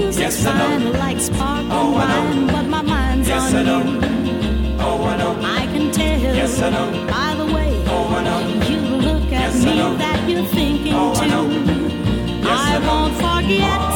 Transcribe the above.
music's fine, like sparkling wine, but my mind's on you. I can tell by the way you look at me that you're thinking too. I won't forget